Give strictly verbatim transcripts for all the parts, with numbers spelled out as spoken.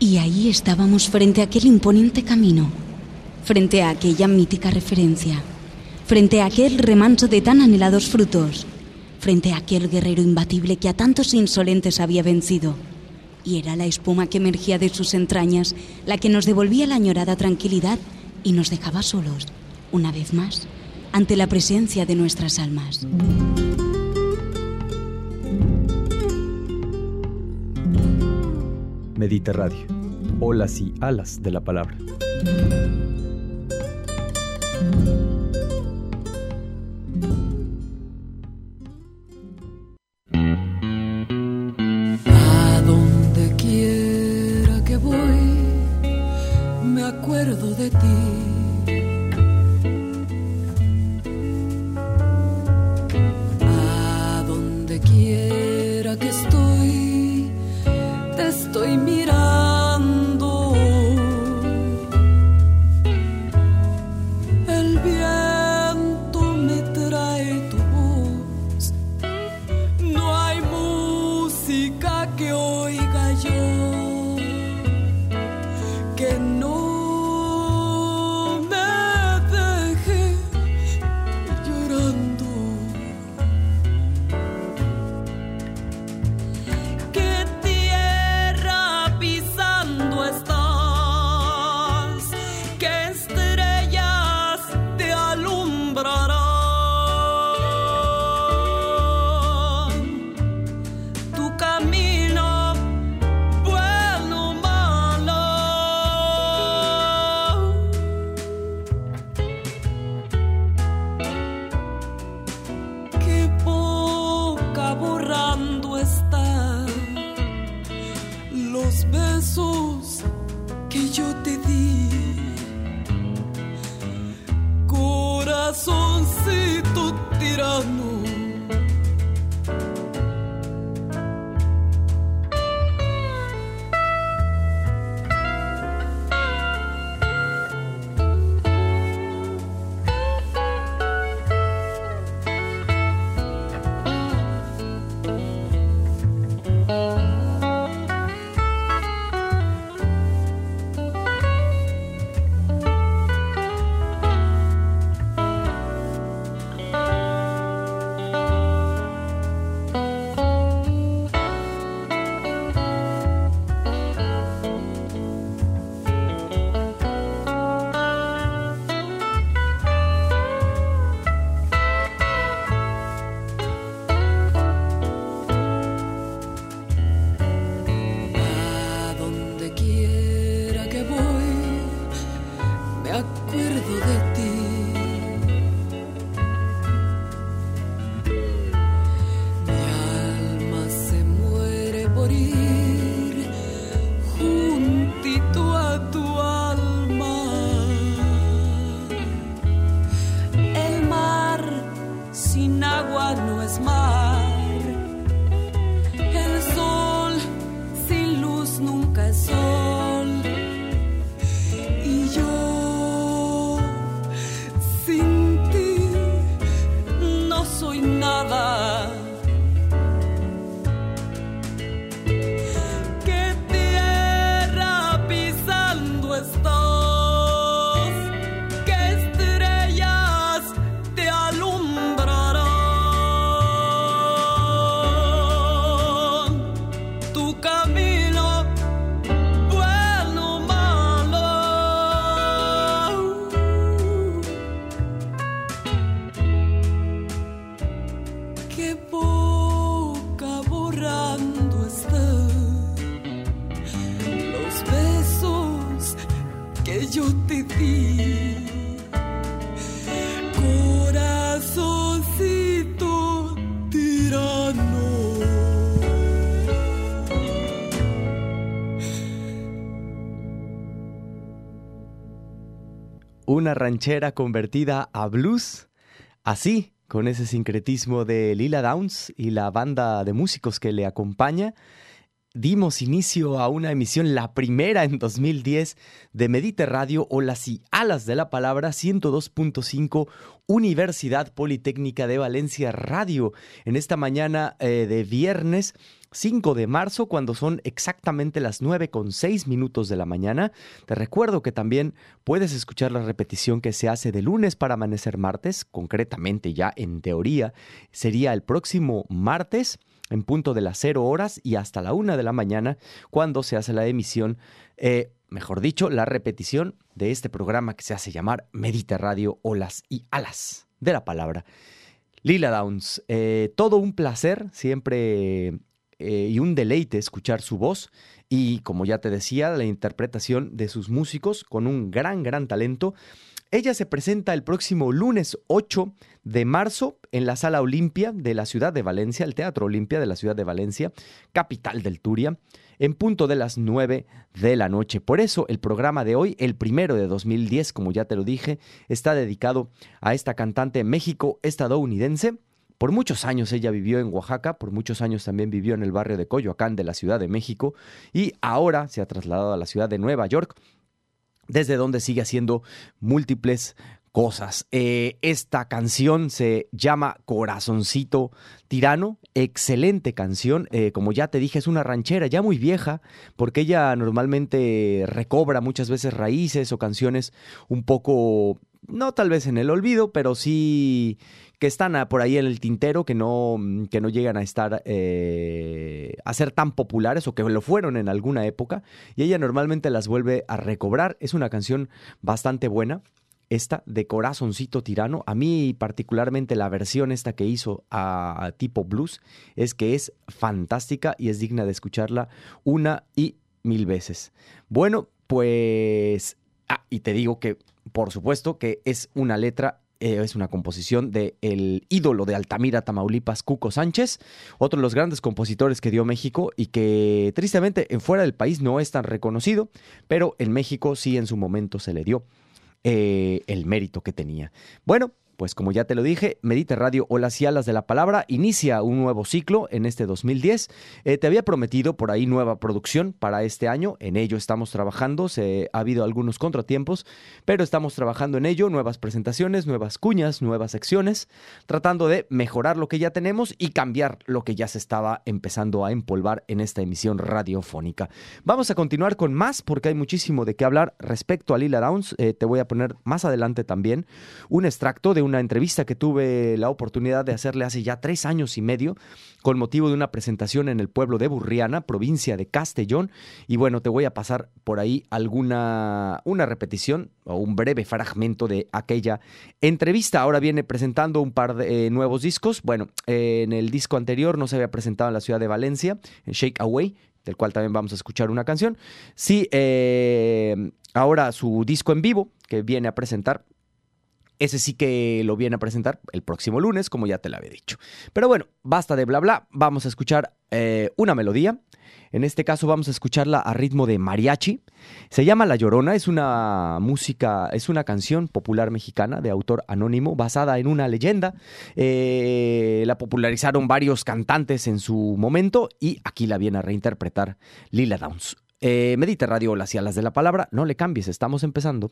Y ahí estábamos frente a aquel imponente camino, frente a aquella mítica referencia, frente a aquel remanso de tan anhelados frutos, frente a aquel guerrero imbatible que a tantos insolentes había vencido. Y era la espuma que emergía de sus entrañas la que nos devolvía la añorada tranquilidad y nos dejaba solos, una vez más, ante la presencia de nuestras almas. Mediterráneo, olas y alas de la palabra. A donde quiera que voy, me acuerdo de ti. A donde quiera que estoy, te estoy mirando. El viento me trae tu voz. No hay música que oiga yo que no me deje llorando. ¿Qué tierra pisando estás? ¿Qué estrellas te alumbrarán? Tu camino, bueno o malo. Qué boca borrando está los besos que yo te di. Corazoncito tirano. A donde quiera que voy, me acuerdo de ti. Mi alma se muere por ir juntito a tu alma. El mar sin agua no es mar. El sol sin luz nunca es sol. Y yo sin ti no soy nada. ¿Qué tierra pisando estás? ¿Qué estrellas te alumbrarán? Tu camino, bueno o malo. Qué boca borrando está los besos que yo te di. Corazoncito tirano. Una ranchera convertida a blues, así, con ese sincretismo de Lila Downs y la banda de músicos que le acompaña. dimos inicio a una emisión, la primera en dos mil diez, de Mediter Radio, o las y alas de la palabra, ciento dos punto cinco, Universidad Politécnica de Valencia Radio, en esta mañana eh, de viernes cinco de marzo, cuando son exactamente las nueve con seis minutos de la mañana. Te recuerdo que también puedes escuchar la repetición que se hace de lunes para amanecer martes, concretamente ya en teoría sería el próximo martes, en punto de las cero horas y hasta la una de la mañana, cuando se hace la emisión, eh, mejor dicho, la repetición de este programa que se hace llamar Mediter Radio, olas y alas de la palabra. Lila Downs, eh, todo un placer siempre eh, y un deleite escuchar su voz y, como ya te decía, la interpretación de sus músicos con un gran, gran talento. Ella se presenta el próximo lunes ocho de marzo en la Sala Olimpia de la ciudad de Valencia, el Teatro Olimpia de la ciudad de Valencia, capital del Turia, en punto de las nueve de la noche. Por eso el programa de hoy, el primero de dos mil diez, como ya te lo dije, está dedicado a esta cantante México-estadounidense. Por muchos años ella vivió en Oaxaca, por muchos años también vivió en el barrio de Coyoacán de la Ciudad de México y ahora se ha trasladado a la ciudad de Nueva York, desde donde sigue haciendo múltiples cosas. Eh, esta canción se llama Corazoncito Tirano, excelente canción. Eh, como ya te dije, es una ranchera ya muy vieja, porque ella normalmente recobra muchas veces raíces o canciones un poco, no tal vez en el olvido, pero sí que están por ahí en el tintero, que no, que no llegan a estar eh, a ser tan populares o que lo fueron en alguna época, y ella normalmente las vuelve a recobrar. Es una canción bastante buena, esta de Corazoncito Tirano. A mí particularmente la versión esta que hizo a, a tipo blues es que es fantástica y es digna de escucharla una y mil veces. Bueno, pues, ah, y te digo que por supuesto que es una letra Eh, es una composición del ídolo de Altamira, Tamaulipas, Cuco Sánchez, otro de los grandes compositores que dio México y que tristemente en fuera del país no es tan reconocido, pero en México sí en su momento se le dio eh, el mérito que tenía. Bueno, pues como ya te lo dije, Mediter Radio, olas y alas de la palabra, inicia un nuevo ciclo en este dos mil diez. Eh, te había prometido por ahí nueva producción para este año, en ello estamos trabajando, se, ha habido algunos contratiempos, pero estamos trabajando en ello, nuevas presentaciones, nuevas cuñas, nuevas secciones, tratando de mejorar lo que ya tenemos y cambiar lo que ya se estaba empezando a empolvar en esta emisión radiofónica. Vamos a continuar con más porque hay muchísimo de qué hablar respecto a Lila Downs. Eh, te voy a poner más adelante también un extracto de una entrevista que tuve la oportunidad de hacerle hace ya tres años y medio con motivo de una presentación en el pueblo de Burriana, provincia de Castellón, y bueno, te voy a pasar por ahí alguna una repetición o un breve fragmento de aquella entrevista. Ahora viene presentando un par de eh, nuevos discos. Bueno, eh, en el disco anterior no se había presentado en la ciudad de Valencia, en Shake Away, del cual también vamos a escuchar una canción. Sí, eh, ahora su disco en vivo que viene a presentar, ese sí que lo viene a presentar el próximo lunes, como ya te lo había dicho. Pero bueno, basta de bla bla, vamos a escuchar eh, una melodía. En este caso vamos a escucharla a ritmo de mariachi. Se llama La Llorona, es una música, es una canción popular mexicana de autor anónimo, basada en una leyenda. Eh, la popularizaron varios cantantes en su momento y aquí la viene a reinterpretar Lila Downs. Eh, Mediter Radio, olas y alas de la palabra, no le cambies, estamos empezando.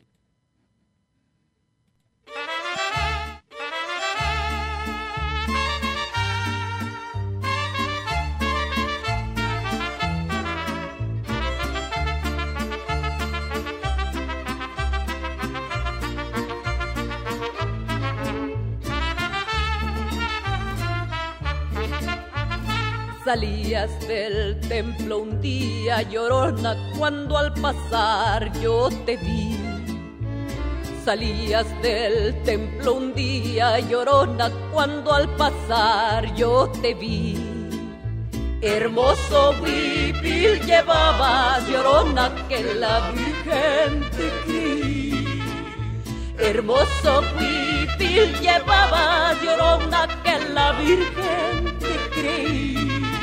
Salías del templo un día, llorona, cuando al pasar yo te vi. Salías del templo un día, llorona, cuando al pasar yo te vi. Hermoso huipil llevabas, llorona, que la Virgen te creí. Hermoso huipil llevabas, llorona, que la Virgen te creí.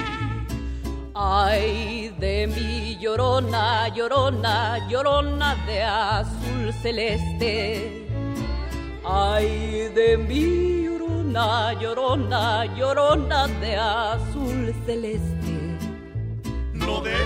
Ay de mí, llorona, llorona, llorona de azul celeste. Ay de mí, llorona, llorona, llorona de azul celeste. No de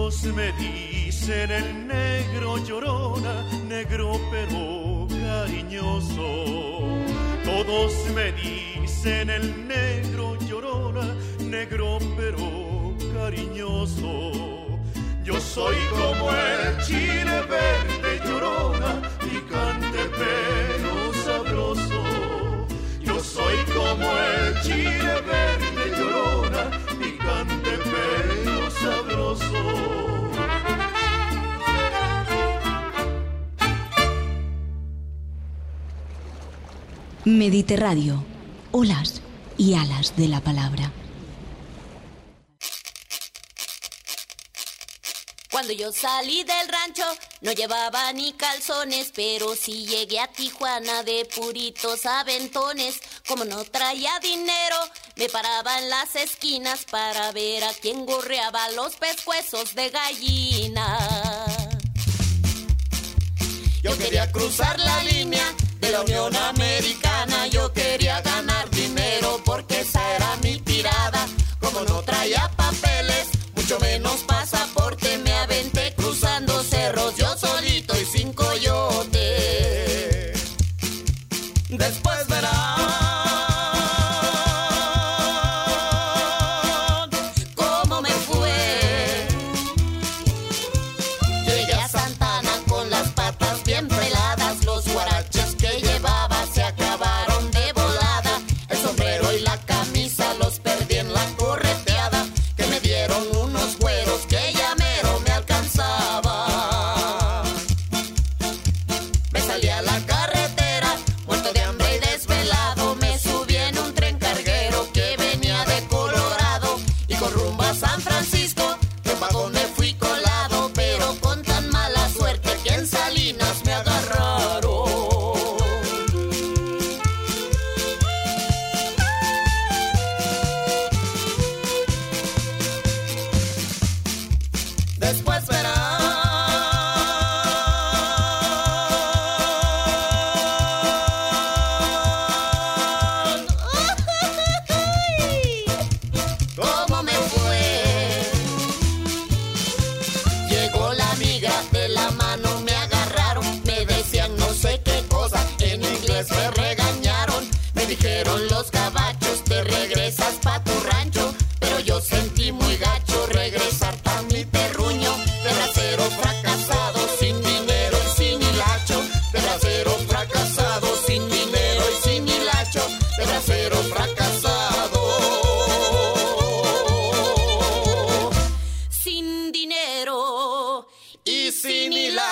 Todos me dicen el negro llorona, negro pero cariñoso. Todos me dicen el negro llorona, negro pero cariñoso. Yo soy como el chile verde llorona, picante pero sabroso. Yo soy como el chile verde llorona, picante pero sabroso. Mediterráneo, olas y alas de la palabra. Cuando yo salí del rancho no llevaba ni calzones, pero sí llegué a Tijuana de puritos aventones. Como no traía dinero, me paraba en las esquinas para ver a quién gorreaba los pescuezos de gallina. Yo quería cruzar la línea de la Unión Americana, yo quería ganar dinero porque esa era mi tirada. Como no traía papeles, mucho menos pasaporte, me aventé cruzando cerros yo solito y sin coyote. Después verán cómo me fue. Llegué a Santana con las patas bien peladas, los guaraches que llevaba se acabaron de volada. El sombrero y la camisa los perdí en la correteada, que me dieron unos güeros que ya mero me alcanzaba. Me salí a la carretera, muerto de hambre y desvelado, me subí en un tren carguero que venía de Colorado, y con rumbo a San Francisco, de un vagón me fui colado, pero con tan mala suerte que en Salinas me agarraron. Después verán cómo me fue. Llegó la amiga, de la mano me agarraron, me decían no sé qué cosa, en inglés me regañaron. Me dijeron los gabachos, te regresas pa' tu rancho, pero yo sentí muy gacho regresar pa' mi terruño. De bracero fracasado, sin dinero y sin hilacho. De bracero fracasado, sin dinero y sin hilacho. De bracero fracasado, sin dinero y sin hilacho.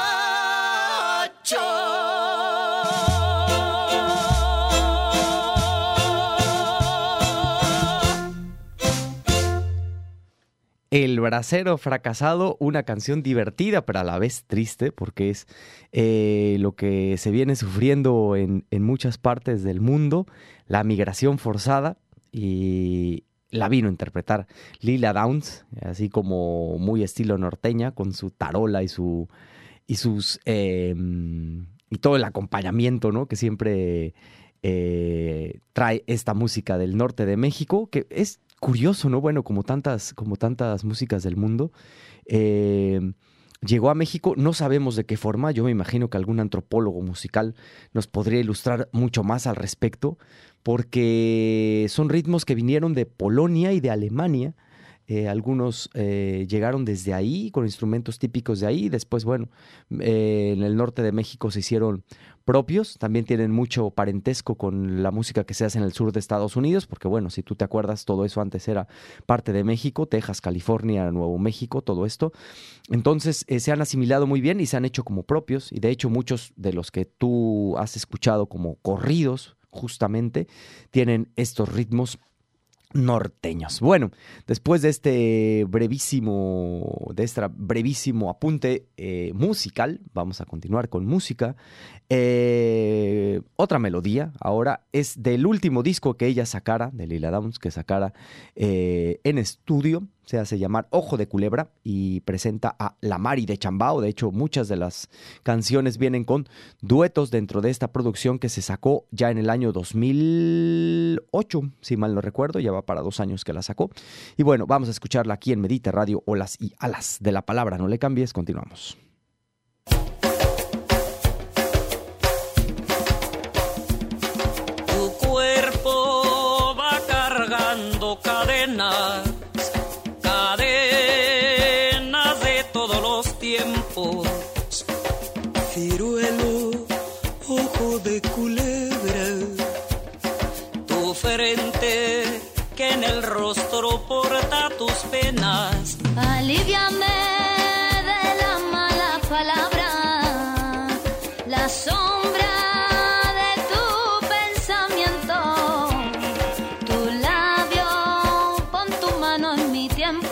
El bracero fracasado, una canción divertida pero a la vez triste porque es eh, lo que se viene sufriendo en, en muchas partes del mundo, la migración forzada, y la vino a interpretar Lila Downs, así como muy estilo norteña, con su tarola y su y sus eh, y todo el acompañamiento, ¿no?, que siempre eh, trae esta música del norte de México, que es curioso, ¿no? Bueno, como tantas, como tantas músicas del mundo, eh, llegó a México, no sabemos de qué forma. Yo me imagino que algún antropólogo musical nos podría ilustrar mucho más al respecto, porque son ritmos que vinieron de Polonia y de Alemania. Eh, algunos eh, llegaron desde ahí con instrumentos típicos de ahí. Después, bueno, eh, en el norte de México se hicieron propios. También tienen mucho parentesco con la música que se hace en el sur de Estados Unidos, porque bueno, si tú te acuerdas, todo eso antes era parte de México, Texas, California, Nuevo México, todo esto. Entonces eh, se han asimilado muy bien y se han hecho como propios, y de hecho muchos de los que tú has escuchado como corridos, justamente, tienen estos ritmos norteños. Bueno, después de este brevísimo, de este brevísimo apunte eh, musical, vamos a continuar con música. Eh, otra melodía ahora es del último disco que ella sacara, de Lila Downs, que sacara eh, en estudio. se hace llamar Ojo de Culebra y presenta a La Mari de Chambao. De hecho, muchas de las canciones vienen con duetos dentro de esta producción que se sacó ya en el año dos mil ocho, si mal no recuerdo, ya va para dos años que la sacó. Y bueno, vamos a escucharla aquí en Medite Radio, Olas y Alas de la Palabra. No le cambies, continuamos. Tu cuerpo va cargando cadenas, cadenas de todos los tiempos. Ciruelo, ojo de culebra, Tu frente que en el rostro porta tus penas. Aliviame de la mala palabra, la sombra de tu pensamiento. Tu labio, pon tu mano en mi tiempo,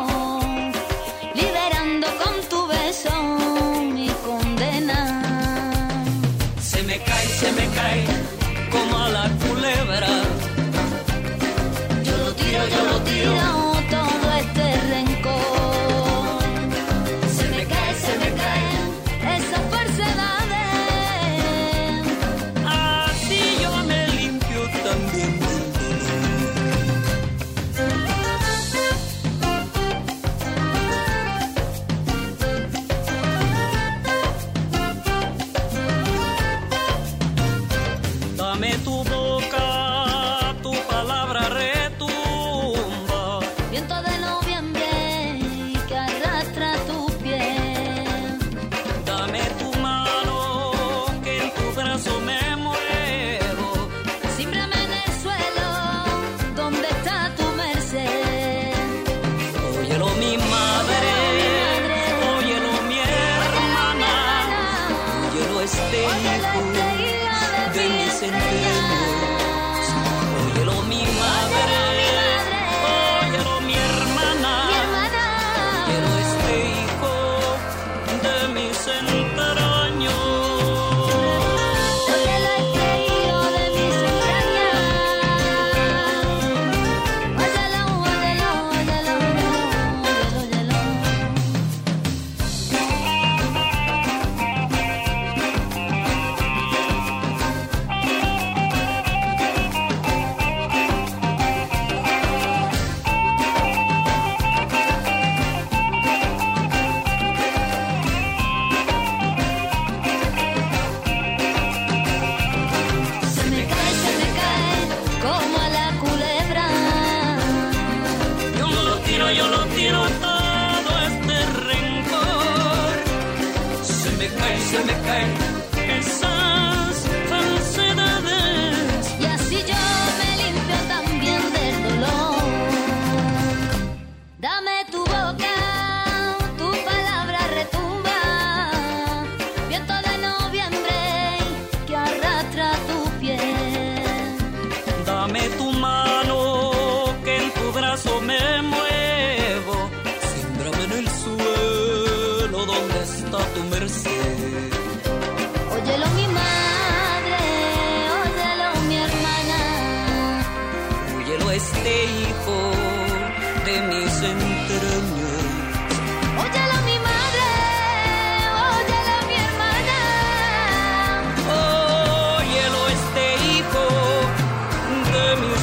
liberando con tu beso mi condena. Se me cae, se me cae como a la culebra. Yo lo tiro, yo lo tiro, todo este rencor. Se me cae, se me caen esas falsedades. Así yo me limpio también del dolor. Dame tu boca, tu palabra retumba. Viento de noviembre que arrastra tu piel. Dame tu mano, que en tu brazo me muevo. Símbrame en el suelo, donde está tu merced. Óyelo mi madre, óyelo mi hermana, óyelo este hijo de mis entrañas. Óyelo mi madre, óyelo mi hermana, óyelo este hijo de mis entrañas. Óyelo este hijo de mis entrañas. Óyelo, óyelo, óyelo, óyelo, óyelo. Se me cae, se me cae como a la culebra. Yo lo tiro, yo lo tiro todo este rencor. Se me cae, se me caen esas falsedades. Y así yo me limpio también del dolor. Dame tu boca, tu palabra retumba. Viento de noviembre que arrastra tu piel. Dame tu mano, que en tu brazo me muevo. Símbrame en el suelo donde está tu merced. Óyelo mi madre, óyelo mi hermana. Óyelo este hijo de mis entrañas. Óyelo mi madre, óyelo mi hermana. Óyelo este hijo de mis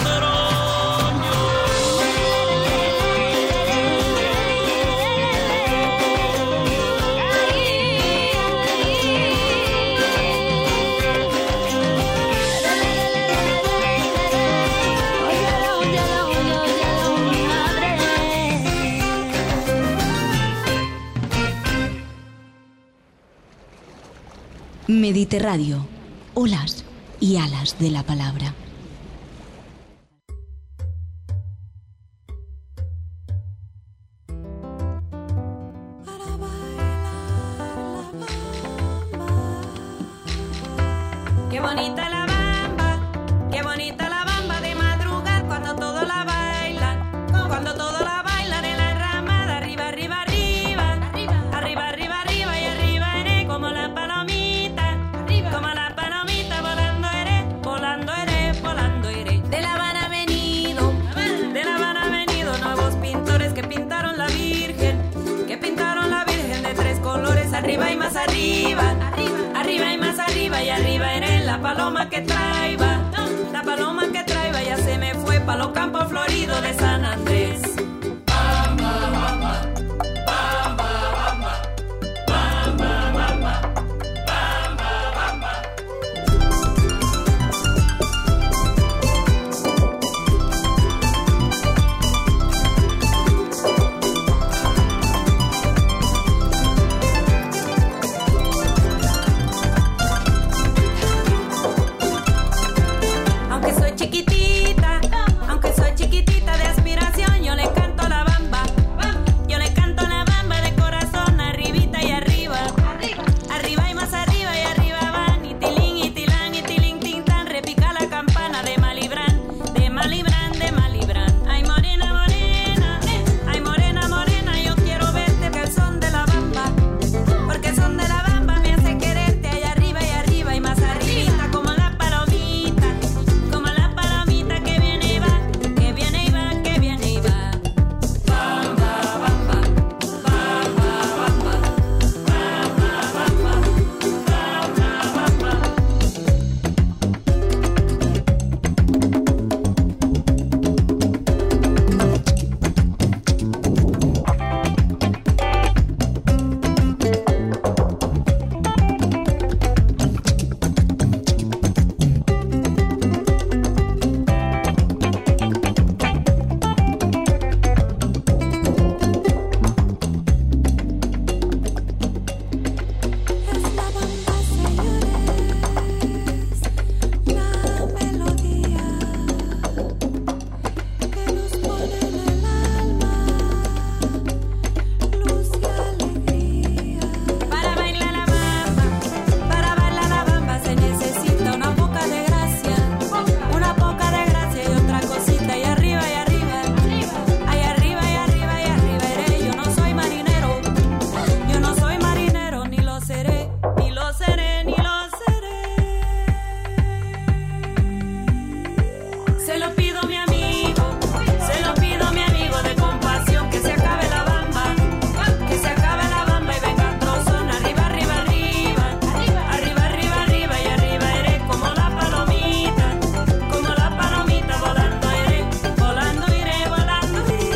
Medite Radio, Olas y Alas de la Palabra. Qué bonita la bamba, qué bonita la bamba de madrugar cuando todos la bailan, cuando todos la bailan en la enramada, arriba, arriba, arriba, arriba, arriba, arriba y arriba eres como la palomita, como la palomita volando eres, volando eres, volando eres. De La Habana ha venido, de La Habana ha venido nuevos pintores. paloma que traiba, la paloma que traiba ya se me fue pa' los campos floridos de San Andrés. Bamba, bamba, bamba, bamba, bamba, bamba, bamba, bamba. Aunque soy chiquitita, aunque soy chiquitita de aspiración, yo le canto la bamba, yo le canto la bamba de corazón, arribita y arriba, arriba y más arriba y arriba van, y tilín y tilán y tilín tintan, repica la campana de Malibrán, de Malibrán, de Malibrán. Ay morena, morena, ay morena, morena, yo quiero verte que el son de la bamba, porque el son de la bamba me hace quererte, allá arriba y arriba y más arribita, como la palomita, como la palomita que viene y va, que viene y va, que viene y va. Bamba, bamba, bamba, bamba, bamba, bamba, bamba, bamba. Es la bamba, señores, la melodía que nos pone en el alma luz y alegría. Para bailar la bamba, para bailar la bamba se necesita una poca de gracia, una poca de gracia y otra cosita, y arriba y arriba, ay arriba y arriba y arriba iré. Yo no soy marinero, yo no soy marinero, ni lo seré, ni lo seré, ni lo seré. Se lo pido a mi amigo, se lo pido a mi amigo de compasión, que se acabe la bamba, que se acabe la bamba y venga trozón, arriba, arriba, arriba, arriba, arriba, arriba y arriba iré, como la palomita, como la palomita, volando iré, volando iré, volando iré.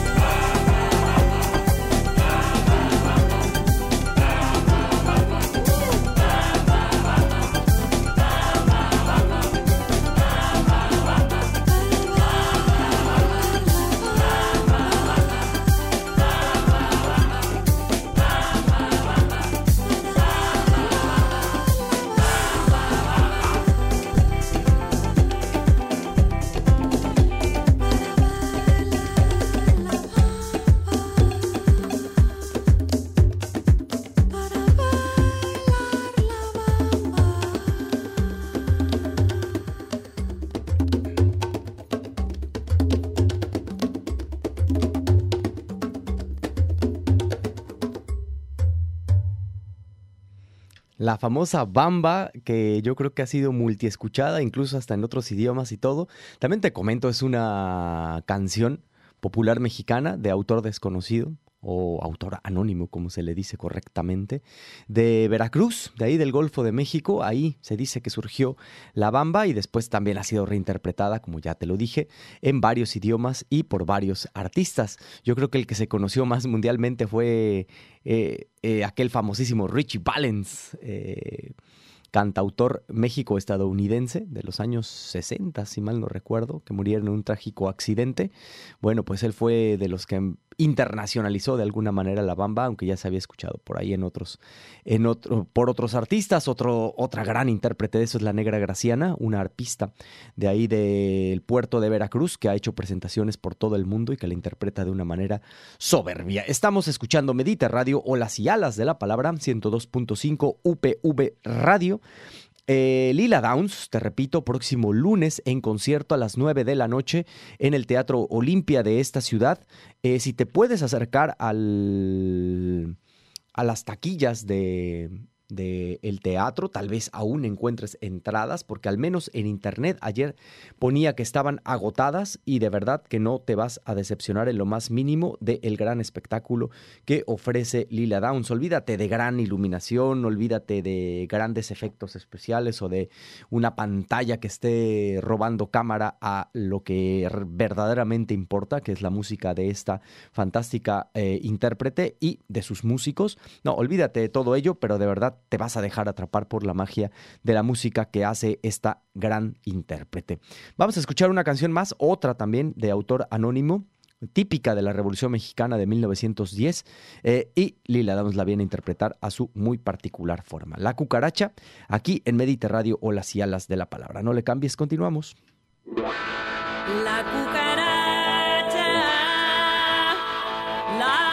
La famosa bamba, que yo creo que ha sido multiescuchada, incluso hasta en otros idiomas y todo. También te comento, es una canción popular mexicana de autor desconocido, o autor anónimo, como se le dice correctamente, de Veracruz, de ahí del Golfo de México. Ahí se dice que surgió la bamba y después también ha sido reinterpretada, como ya te lo dije, en varios idiomas y por varios artistas. Yo creo que el que se conoció más mundialmente fue eh, eh, aquel famosísimo Ritchie Valens, eh, cantautor México-estadounidense de los años sesenta, si mal no recuerdo, que murieron en un trágico accidente. Bueno, pues él fue de los que internacionalizó de alguna manera la bamba, aunque ya se había escuchado por ahí en otros, en otro, por otros artistas. Otro, otra gran intérprete de eso es la Negra Graciana, una arpista de ahí del puerto de Veracruz, que ha hecho presentaciones por todo el mundo y que la interpreta de una manera soberbia. Estamos escuchando Mediter Radio, Olas y Alas de la Palabra, ciento dos punto cinco U P V Radio. Eh, Lila Downs, te repito, próximo lunes en concierto a las nueve de la noche en el Teatro Olimpia de esta ciudad. Eh, si te puedes acercar al, a las taquillas de, del teatro, tal vez aún encuentres entradas, porque al menos en internet ayer ponía que estaban agotadas y de verdad que no te vas a decepcionar en lo más mínimo del gran espectáculo que ofrece Lila Downs. Olvídate de gran iluminación, olvídate de grandes efectos especiales o de una pantalla que esté robando cámara a lo que verdaderamente importa, que es la música de esta fantástica eh, intérprete y de sus músicos. No, olvídate de todo ello, pero de verdad te vas a dejar atrapar por la magia de la música que hace esta gran intérprete. Vamos a escuchar una canción más, otra también de autor anónimo, típica de la Revolución Mexicana de mil novecientos diez, eh, y Lila Downs la viene a interpretar a su muy particular forma. La Cucaracha, aquí en Mediterráneo o Las y Alas de la Palabra. No le cambies, continuamos. La cucaracha, la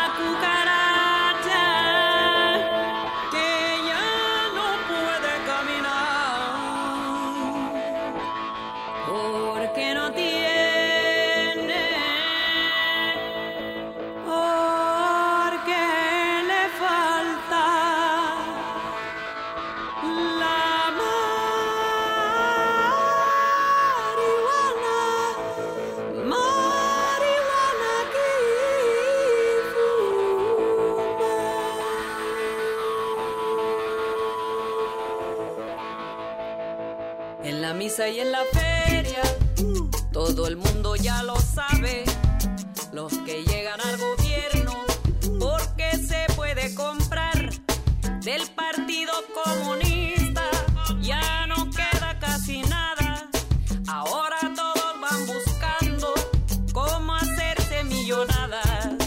misa y en la feria, todo el mundo ya lo sabe, los que llegan al gobierno, porque se puede comprar del Partido Comunista, ya no queda casi nada, ahora todos van buscando cómo hacerse millonadas.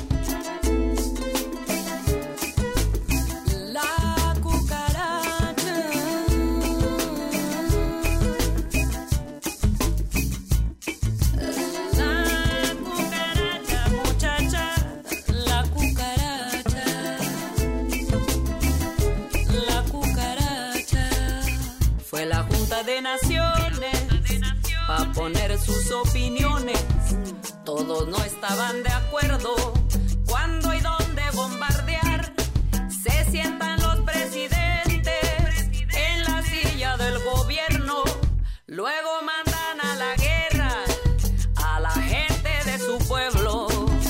De naciones, pa' poner sus opiniones, todos no estaban de acuerdo, cuando y dónde bombardear, se sientan los presidentes en la silla del gobierno, luego mandan a la guerra a la gente de su pueblo.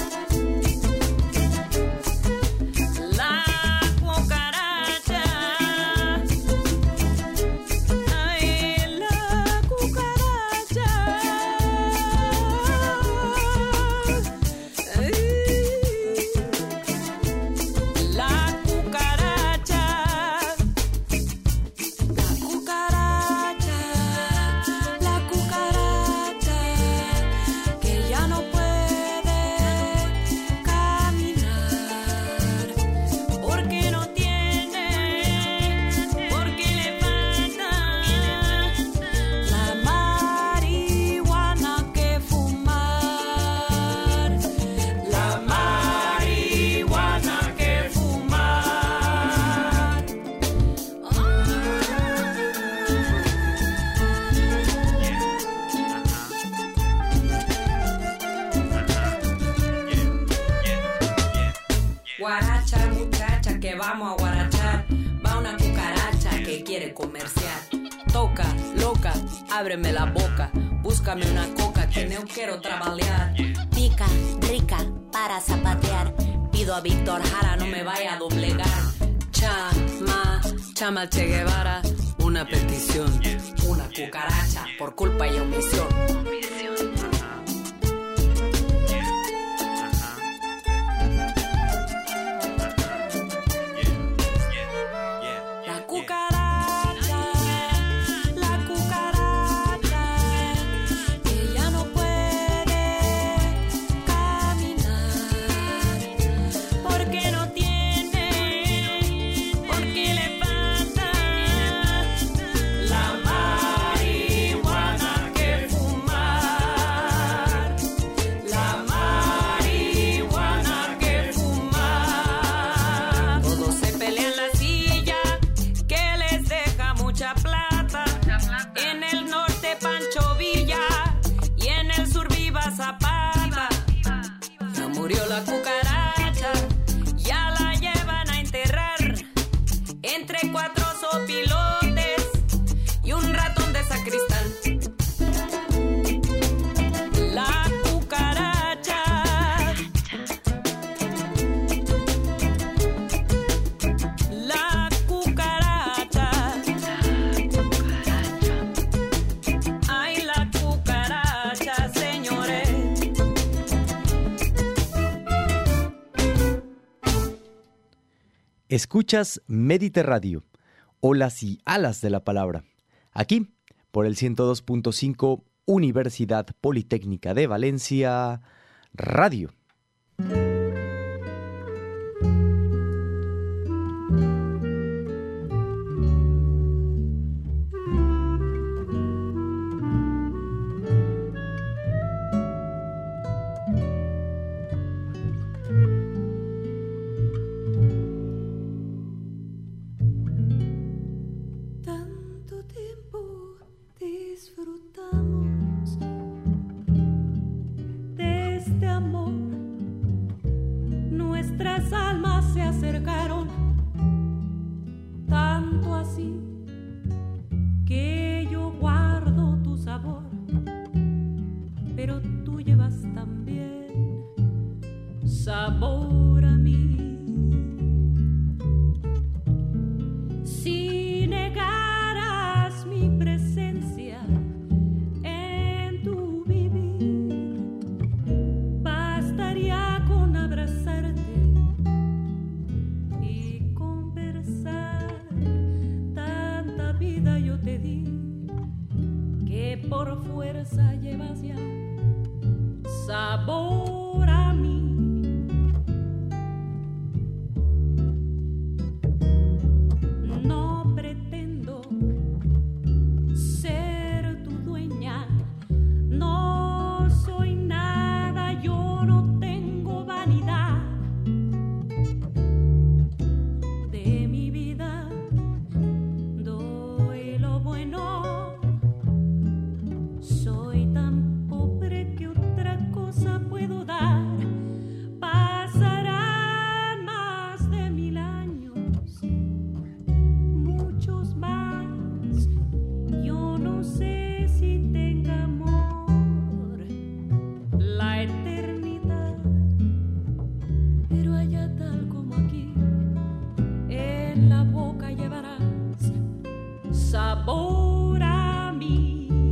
Guaracha, muchacha, que vamos a guarachar. Va una cucaracha que quiere comerciar. Toca, loca, ábreme la boca. Búscame una coca que no quiero trabajar. Pica, rica, para zapatear. Pido a Víctor Jara, no me vaya a doblegar. Chama, chama Che Guevara. Una petición, una cucaracha por culpa y omisión. Murió la cucaracha, ya la llevan a enterrar entre cuatro Escuchas Medite Radio, olas y alas de la palabra, aquí por el ciento dos punto cinco Universidad Politécnica de Valencia Radio. Sabor a mí. Si negaras mi presencia en tu vivir, bastaría con abrazarte y conversar. Tanta vida yo te di que por fuerza llevas ya sabor a mí. Sabor a mí.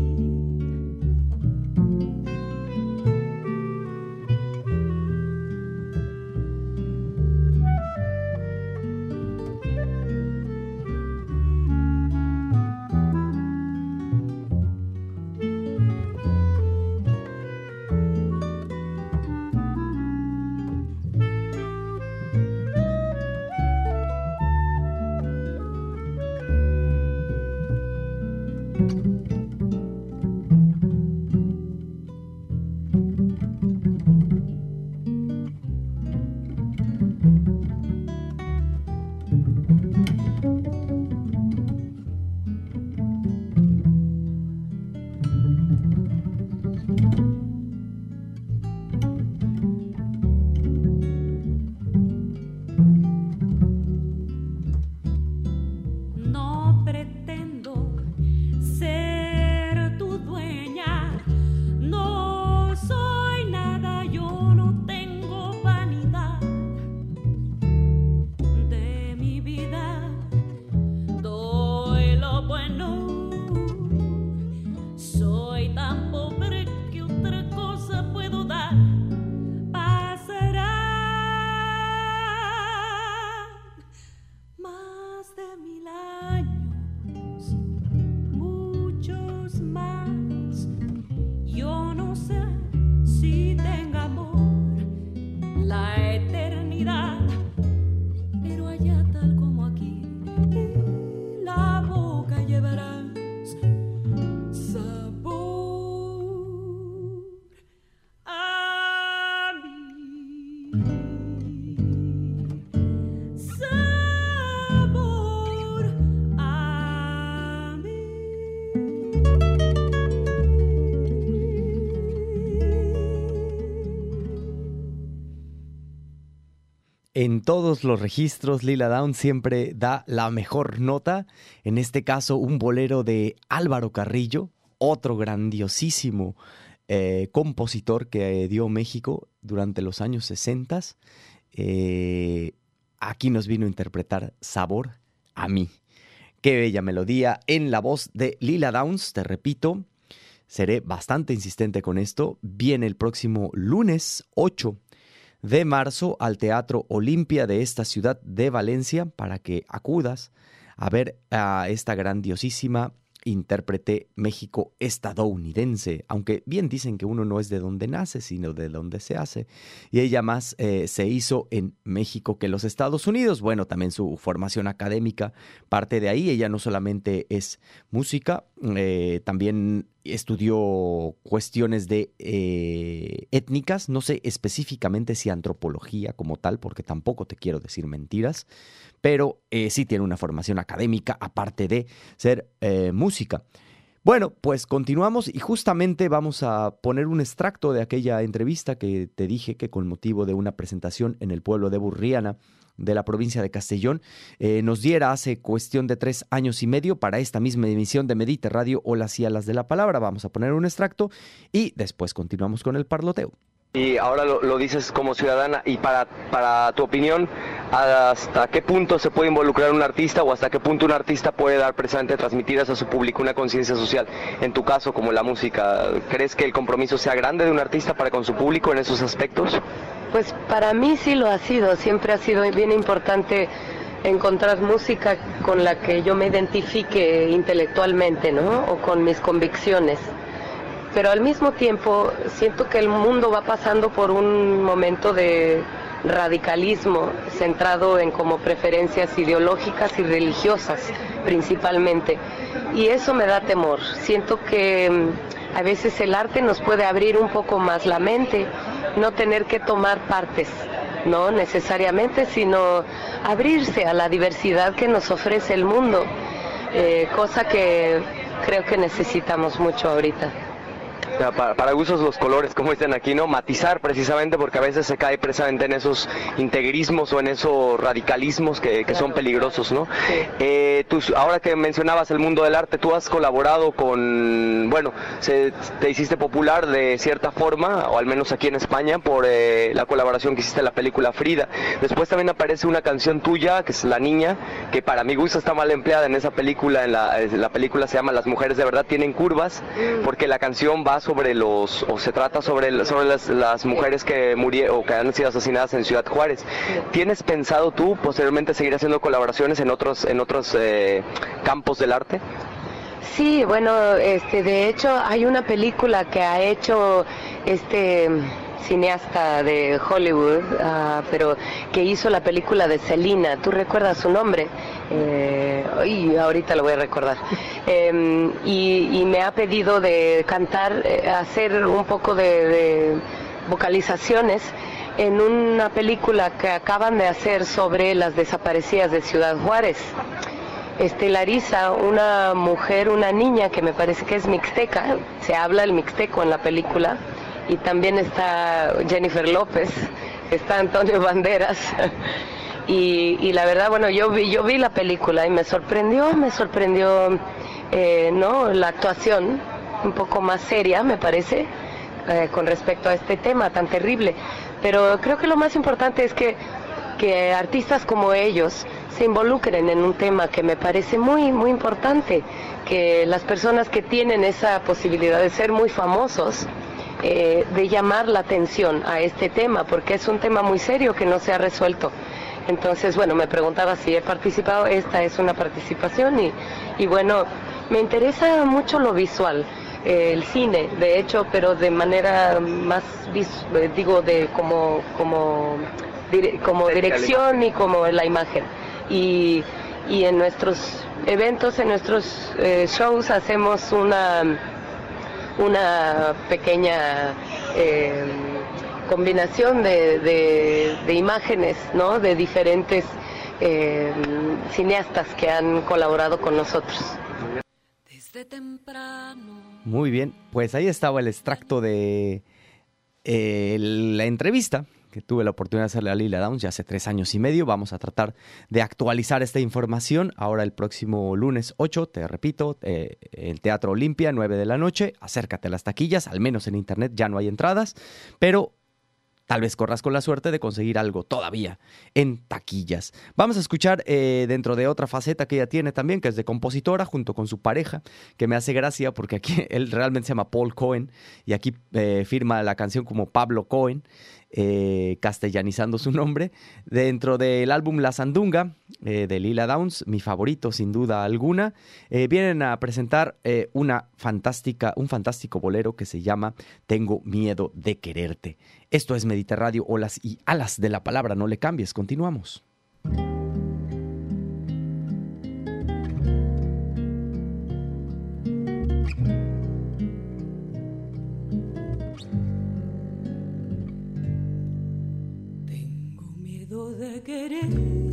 En todos los registros, Lila Downs siempre da la mejor nota. En este caso, un bolero de Álvaro Carrillo, otro grandiosísimo eh, compositor que dio México durante los años sesenta. Eh, aquí nos vino a interpretar Sabor a mí. Qué bella melodía en la voz de Lila Downs. Te repito, seré bastante insistente con esto. Viene el próximo lunes ocho de marzo al Teatro Olimpia de esta ciudad de Valencia para que acudas a ver a esta grandiosísima intérprete México-estadounidense, aunque bien dicen que uno no es de donde nace, sino de donde se hace, y ella más eh, se hizo en México que en los Estados Unidos. Bueno, también su formación académica parte de ahí. Ella no solamente es música, eh, también estudió cuestiones de eh, étnicas, no sé específicamente si antropología como tal, porque tampoco te quiero decir mentiras, pero eh, sí tiene una formación académica aparte de ser eh, música. Bueno, pues continuamos y justamente vamos a poner un extracto de aquella entrevista que te dije que con motivo de una presentación en el pueblo de Burriana de la provincia de Castellón eh, nos diera hace cuestión de tres años y medio para esta misma emisión de Medite Radio o las y alas de la palabra. Vamos a poner un extracto y después continuamos con el parloteo. Y ahora lo, lo dices como ciudadana, y para, para tu opinión, ¿hasta qué punto se puede involucrar un artista o hasta qué punto un artista puede dar precisamente transmitir a su público una conciencia social? En tu caso, como la música, ¿crees que el compromiso sea grande de un artista para con su público en esos aspectos? Pues para mí sí lo ha sido, siempre ha sido bien importante encontrar música con la que yo me identifique intelectualmente, ¿no? O con mis convicciones. Pero al mismo tiempo siento que el mundo va pasando por un momento de radicalismo centrado en como preferencias ideológicas y religiosas principalmente, y eso me da temor. Siento que a veces el arte nos puede abrir un poco más la mente, no tener que tomar partes, no necesariamente, sino abrirse a la diversidad que nos ofrece el mundo, eh, cosa que creo que necesitamos mucho ahorita. Para, para gustos los colores, como dicen aquí, ¿no? Matizar precisamente, porque a veces se cae precisamente en esos integrismos o en esos radicalismos que, que claro. son peligrosos, ¿no? Sí. Eh, tú, ahora que mencionabas el mundo del arte, tú has colaborado con, bueno, se, te hiciste popular de cierta forma, o al menos aquí en España, por eh, la colaboración que hiciste en la película Frida. Después también aparece una canción tuya, que es La Niña, que para mi gusto está mal empleada en esa película. En la, la película se llama Las mujeres de verdad tienen curvas, porque la canción va sobre los, o se trata sobre, sobre las, las mujeres que murieron o que han sido asesinadas en Ciudad Juárez. ¿Tienes pensado tú posteriormente seguir haciendo colaboraciones en otros, en otros eh, campos del arte? Sí, bueno, este, de hecho hay una película que ha hecho este cineasta de Hollywood, uh, pero que hizo la película de Selena. ¿Tú recuerdas su nombre? Eh, y ahorita lo voy a recordar. Eh, y, y me ha pedido de cantar, eh, hacer un poco de, de vocalizaciones en una película que acaban de hacer sobre las desaparecidas de Ciudad Juárez. Estelariza una mujer, una niña que me parece que es mixteca, se habla el mixteco en la película, y también está Jennifer López, está Antonio Banderas. Y, y la verdad, bueno, yo vi, yo vi la película y me sorprendió, me sorprendió, eh, ¿no? La actuación un poco más seria, me parece, eh, con respecto a este tema tan terrible. Pero creo que lo más importante es que, que artistas como ellos se involucren en un tema que me parece muy, muy importante, que las personas que tienen esa posibilidad de ser muy famosos, eh, de llamar la atención a este tema, porque es un tema muy serio que no se ha resuelto. Entonces, bueno, me preguntaba si he participado. Esta es una participación y, y bueno, me interesa mucho lo visual, eh, el cine, de hecho, pero de manera más, vis- digo, de como, como, dire- como dirección y como la imagen. Y, y en nuestros eventos, en nuestros eh, shows, hacemos una, una pequeña Eh, combinación de, de, de imágenes, ¿no? De diferentes eh, cineastas que han colaborado con nosotros. Desde temprano. Muy bien, pues ahí estaba el extracto de eh, la entrevista que tuve la oportunidad de hacerle a Lila Downs ya hace tres años y medio. Vamos a tratar de actualizar esta información ahora el próximo lunes ocho, te repito, eh, el Teatro Olimpia, nueve de la noche. Acércate a las taquillas, al menos en internet ya no hay entradas, pero tal vez corras con la suerte de conseguir algo todavía en taquillas. Vamos a escuchar eh, dentro de otra faceta que ella tiene también, que es de compositora junto con su pareja, que me hace gracia porque aquí él realmente se llama Paul Cohen y aquí eh, firma la canción como Pablo Cohen. eh, castellanizando su nombre, dentro del álbum La Sandunga, eh, de Lila Downs, mi favorito sin duda alguna. Eh, vienen a presentar eh, una fantástica, un fantástico bolero que se llama Tengo miedo de quererte. Esto es Mediterráneo, olas y alas de la palabra, no le cambies, continuamos. De quererte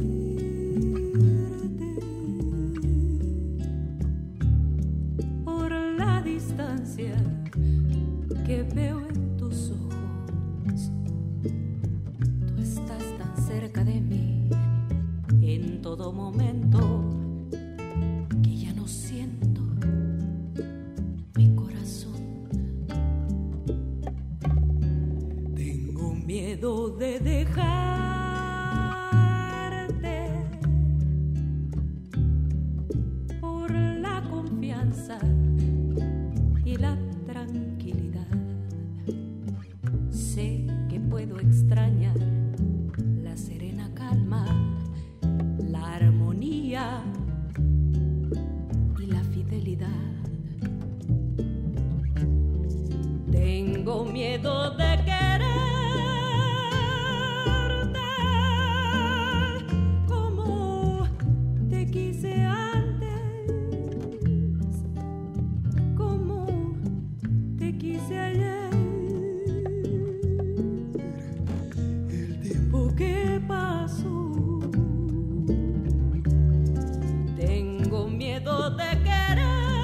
por la distancia que veo en tus ojos. Tú estás tan cerca de mí en todo momento que ya no siento mi corazón. Tengo miedo de dejar y la tranquilidad. Sé que puedo extrañar la serena calma, la armonía y la fidelidad. Tengo miedo de quererte como te quise antes, quise ayer. El tiempo que pasó, tengo miedo de quererte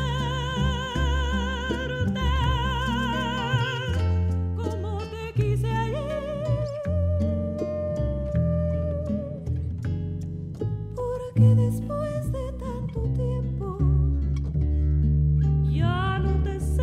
como te quise ayer, porque después de tanto tiempo ya no te sé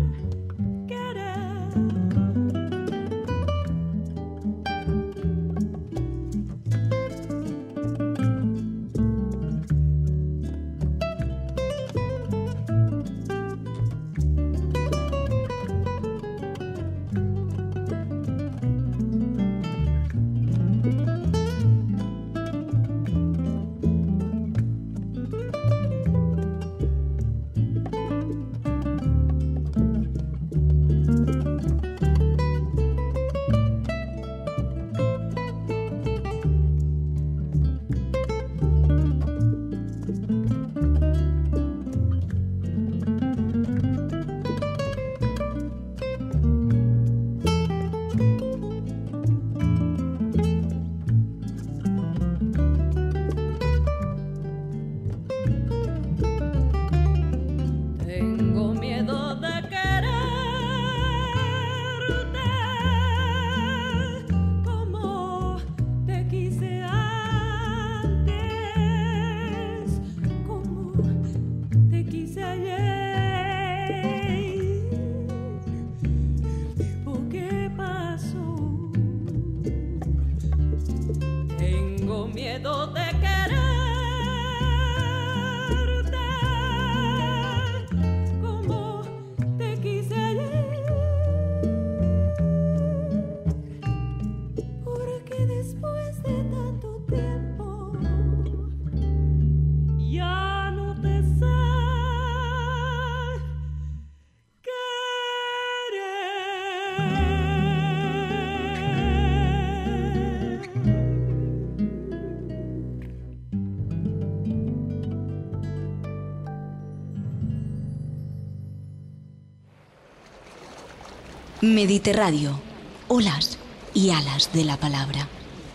Mediterráneo, olas y alas de la palabra.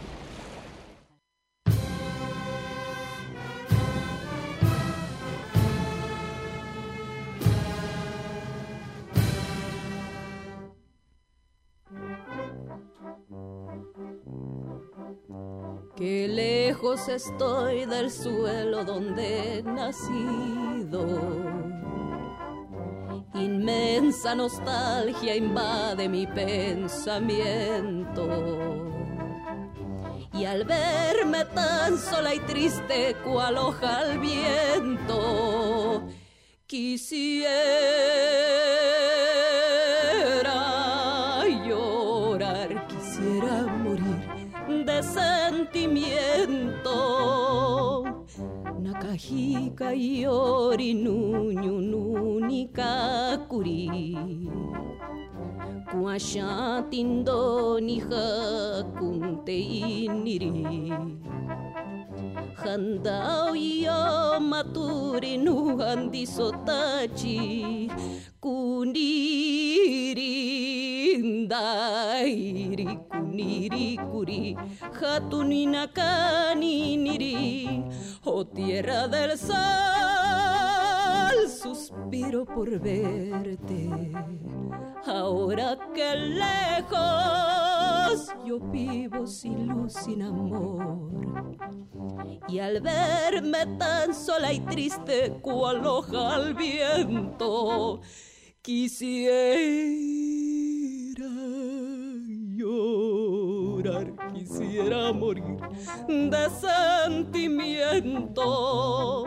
Qué lejos estoy del suelo donde he nacido. Inmensa nostalgia invade mi pensamiento. Y al verme tan sola y triste cual hoja al viento, quisiera llorar llorar, quisiera morir de sentimiento. Nakahika yori nuñu nunika kuri Kuasha tindo ni hakunte iniri Handau yo maturi nu handi sotachi Kuniri ndairi kuniri kuri Hatuni nakani niri Oh tierra del sal, suspiro por verte. Ahora que lejos yo vivo sin luz, sin amor. Y al verme tan sola y triste cual hoja al viento, quisiera llorar, quisiera morir de sentimiento.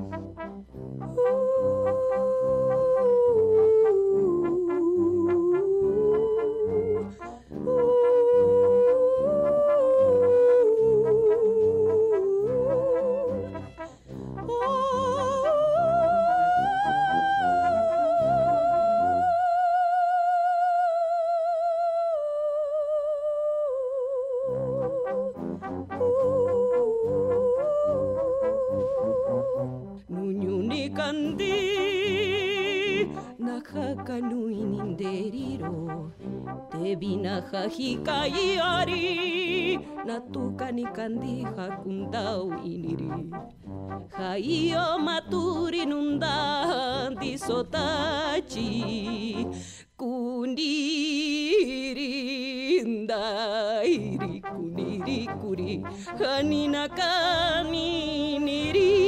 Hikayari natuka ni kandi hakundau iniri haio maturi nunda di sotachi kundiri ndairi kuniri kuri hanina kaniniri.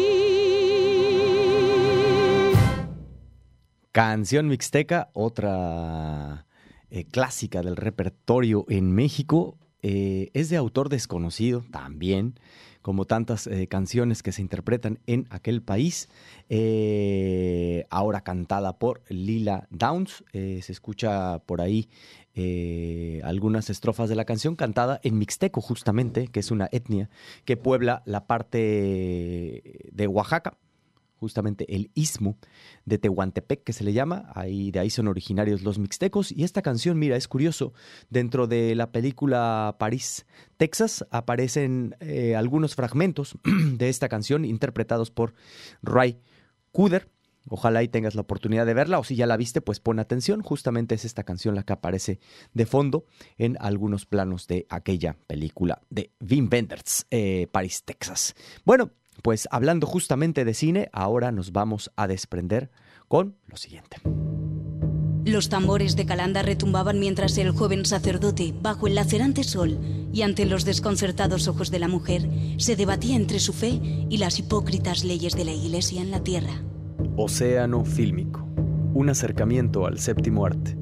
Canción mixteca, otra Eh, clásica del repertorio en México, eh, es de autor desconocido también, como tantas eh, canciones que se interpretan en aquel país, eh, ahora cantada por Lila Downs. Eh, se escucha por ahí eh, algunas estrofas de la canción cantada en mixteco justamente, que es una etnia que puebla la parte de Oaxaca, justamente el istmo de Tehuantepec, que se le llama, ahí, de ahí son originarios los mixtecos. Y esta canción, mira, es curioso, dentro de la película París, Texas, aparecen eh, algunos fragmentos de esta canción interpretados por Ray Cooder. Ojalá y tengas la oportunidad de verla, o si ya la viste, pues pon atención, justamente es esta canción la que aparece de fondo en algunos planos de aquella película de Wim Wenders, eh, París, Texas. Bueno, pues hablando justamente de cine, ahora nos vamos a desprender con lo siguiente. Los tambores de Calanda retumbaban mientras el joven sacerdote, bajo el lacerante sol y ante los desconcertados ojos de la mujer, se debatía entre su fe y las hipócritas leyes de la Iglesia en la tierra. Océano fílmico, un acercamiento al séptimo arte.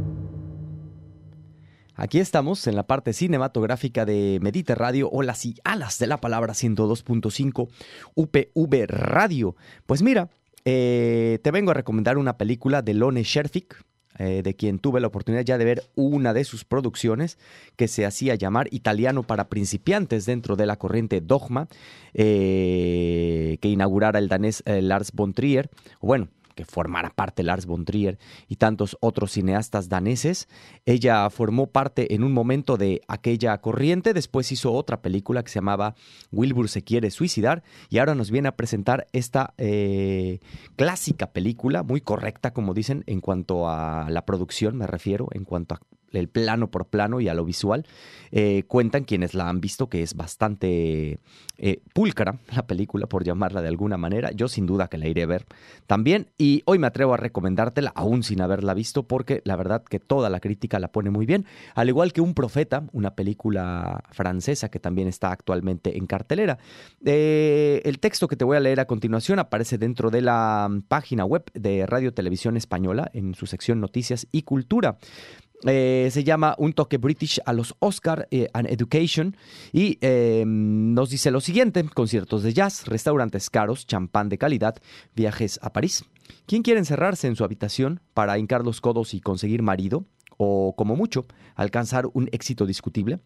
Aquí estamos en la parte cinematográfica de Medite Radio o las y alas de la palabra ciento dos punto cinco U P V Radio. Pues mira, eh, te vengo a recomendar una película de Lone Scherfig, eh, de quien tuve la oportunidad ya de ver una de sus producciones, que se hacía llamar Italiano para principiantes dentro de la corriente Dogma, eh, que inaugurara el danés eh, Lars von Trier, o bueno, que formara parte Lars von Trier y tantos otros cineastas daneses. Ella formó parte en un momento de aquella corriente, después hizo otra película que se llamaba Wilbur se quiere suicidar, y ahora nos viene a presentar esta eh, clásica película, muy correcta, como dicen, en cuanto a la producción, me refiero, en cuanto a el plano por plano y a lo visual. Eh, cuentan quienes la han visto que es bastante eh, pulcra la película, por llamarla de alguna manera. Yo sin duda que la iré a ver también, y hoy me atrevo a recomendártela aún sin haberla visto, porque la verdad que toda la crítica la pone muy bien, al igual que Un Profeta, una película francesa que también está actualmente en cartelera. Eh, el texto que te voy a leer a continuación aparece dentro de la página web de Radio Televisión Española en su sección Noticias y Cultura. Eh, se llama Un toque British a los Oscar eh, and Education, y eh, nos dice lo siguiente: conciertos de jazz, restaurantes caros, champán de calidad, viajes a París. ¿Quién quiere encerrarse en su habitación para hincar los codos y conseguir marido? o como mucho alcanzar un éxito discutible?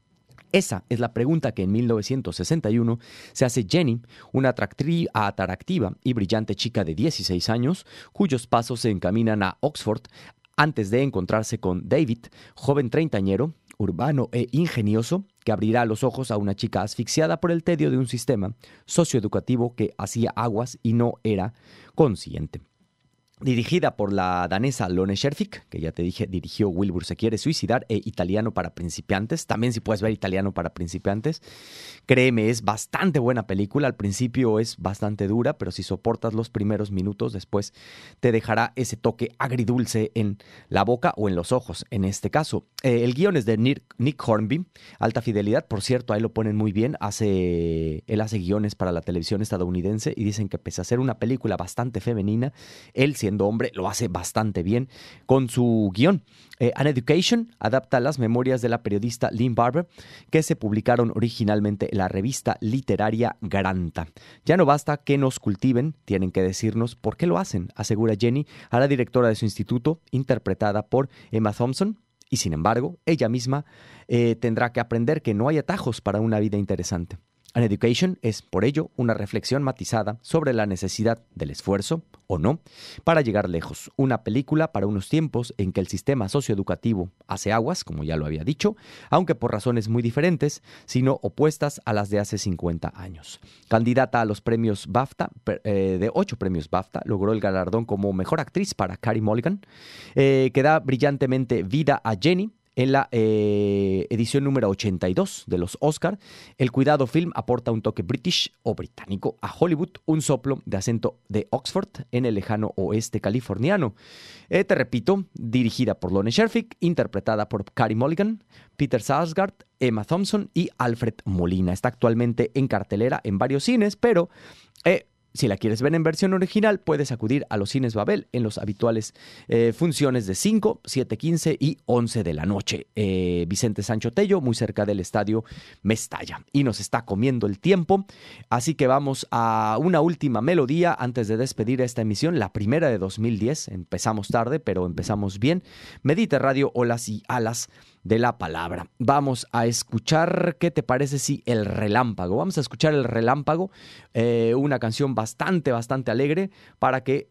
Esa es la pregunta que en mil novecientos sesenta y uno se hace Jenny, una atractri- atractiva y brillante chica de dieciséis años, cuyos pasos se encaminan a Oxford antes de encontrarse con David, joven treintañero, urbano e ingenioso, que abrirá los ojos a una chica asfixiada por el tedio de un sistema socioeducativo que hacía aguas y no era consciente. Dirigida por la danesa Lone Scherfig, que ya te dije, dirigió Wilbur se quiere suicidar e Italiano para principiantes. También si puedes ver Italiano para principiantes. Créeme, es bastante buena película. Al principio es bastante dura, pero si soportas los primeros minutos, después te dejará ese toque agridulce en la boca o en los ojos, en este caso. Eh, el guión es de Nick, Nick Hornby, alta fidelidad. Por cierto, ahí lo ponen muy bien. Hace, él hace guiones para la televisión estadounidense y dicen que pese a ser una película bastante femenina, él siendo hombre lo hace bastante bien con su guión. Eh, An Education adapta las memorias de la periodista Lynn Barber, que se publicaron originalmente en la revista literaria Granta. Ya no basta que nos cultiven, tienen que decirnos por qué lo hacen, asegura Jenny a la directora de su instituto, interpretada por Emma Thompson. Y sin embargo, ella misma eh, tendrá que aprender que no hay atajos para una vida interesante. An Education es, por ello, una reflexión matizada sobre la necesidad del esfuerzo, o no, para llegar lejos. Una película para unos tiempos en que el sistema socioeducativo hace aguas, como ya lo había dicho, aunque por razones muy diferentes, sino opuestas a las de hace cincuenta años. Candidata a los premios BAFTA, eh, de ocho premios BAFTA, logró el galardón como mejor actriz para Carey Mulligan, eh, que da brillantemente vida a Jenny. En la eh, edición número ochenta y dos de los Oscar, el cuidado film aporta un toque british o británico a Hollywood, un soplo de acento de Oxford en el lejano oeste californiano. Eh, te repito, dirigida por Lone Scherfig, interpretada por Carey Mulligan, Peter Sarsgaard, Emma Thompson y Alfred Molina. Está actualmente en cartelera en varios cines, pero... Eh, Si la quieres ver en versión original, puedes acudir a los cines Babel en las habituales eh, funciones de cinco, siete quince y once de la noche. Eh, Vicente Sancho Tello, muy cerca del estadio Mestalla. Y nos está comiendo el tiempo, así que vamos a una última melodía antes de despedir esta emisión, la primera de dos mil diez. Empezamos tarde, pero empezamos bien. Medite Radio, olas y alas de la palabra. Vamos a escuchar, ¿qué te parece si El Relámpago? Vamos a escuchar El Relámpago, eh, una canción bastante, bastante alegre para que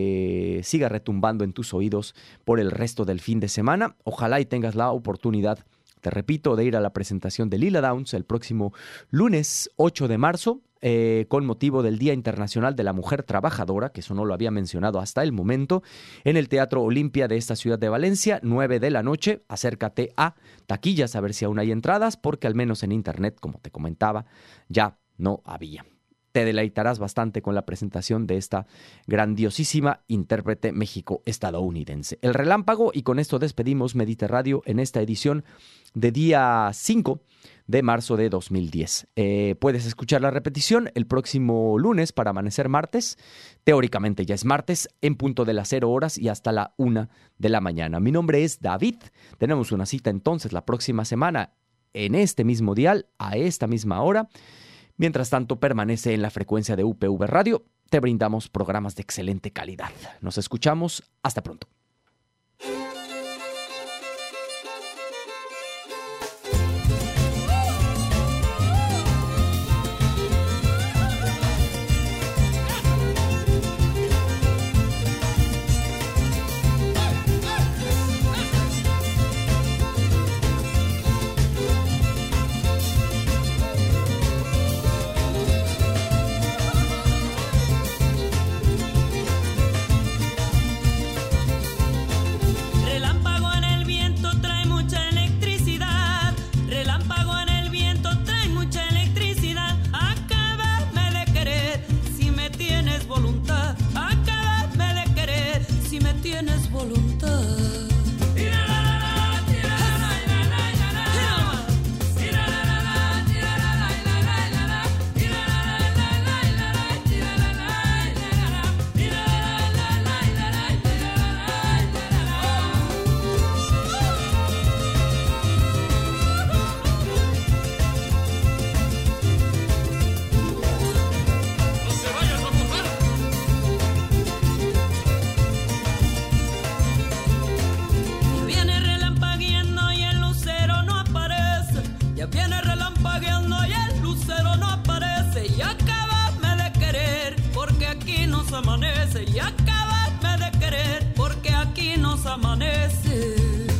eh, siga retumbando en tus oídos por el resto del fin de semana. Ojalá y tengas la oportunidad, te repito, de ir a la presentación de Lila Downs el próximo lunes ocho de marzo. Eh, con motivo del Día Internacional de la Mujer Trabajadora, que eso no lo había mencionado hasta el momento, en el Teatro Olimpia de esta ciudad de Valencia, nueve de la noche. Acércate a taquillas a ver si aún hay entradas, porque al menos en internet, como te comentaba, ya no había. Te deleitarás bastante con la presentación de esta grandiosísima intérprete México-estadounidense. El Relámpago, y con esto despedimos Medite Radio en esta edición de día cinco de marzo de dos mil diez. Eh, puedes escuchar la repetición el próximo lunes para amanecer martes. Teóricamente ya es martes, en punto de las cero horas y hasta la una de la mañana. Mi nombre es David. Tenemos una cita entonces la próxima semana en este mismo dial, a esta misma hora. Mientras tanto, permanece en la frecuencia de U P V Radio. Te brindamos programas de excelente calidad. Nos escuchamos. Hasta pronto. nos amanece y acabadme de querer porque aquí nos amanece.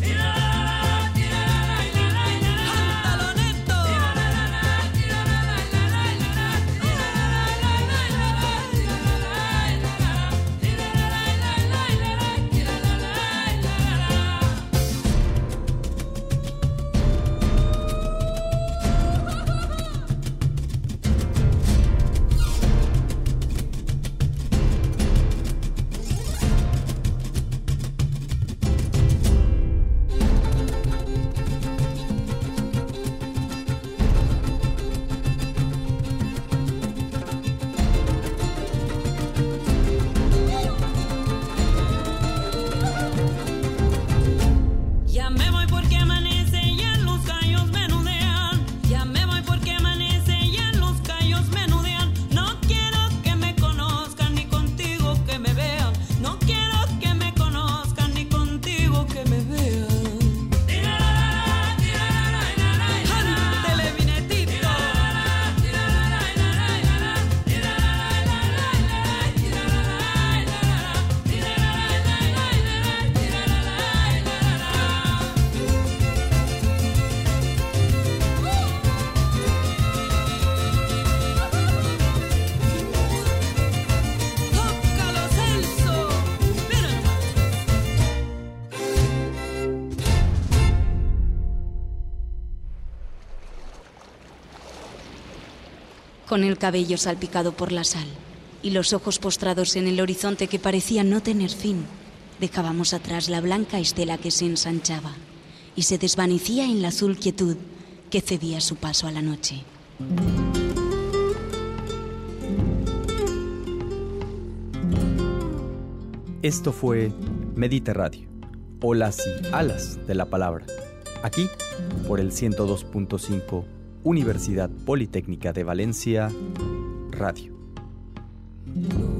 Con el cabello salpicado por la sal y los ojos postrados en el horizonte que parecía no tener fin, dejábamos atrás la blanca estela que se ensanchaba y se desvanecía en la azul quietud que cedía su paso a la noche. Esto fue Medita Radio, o las y alas de la palabra, aquí por el ciento dos punto cinco Universidad Politécnica de Valencia Radio.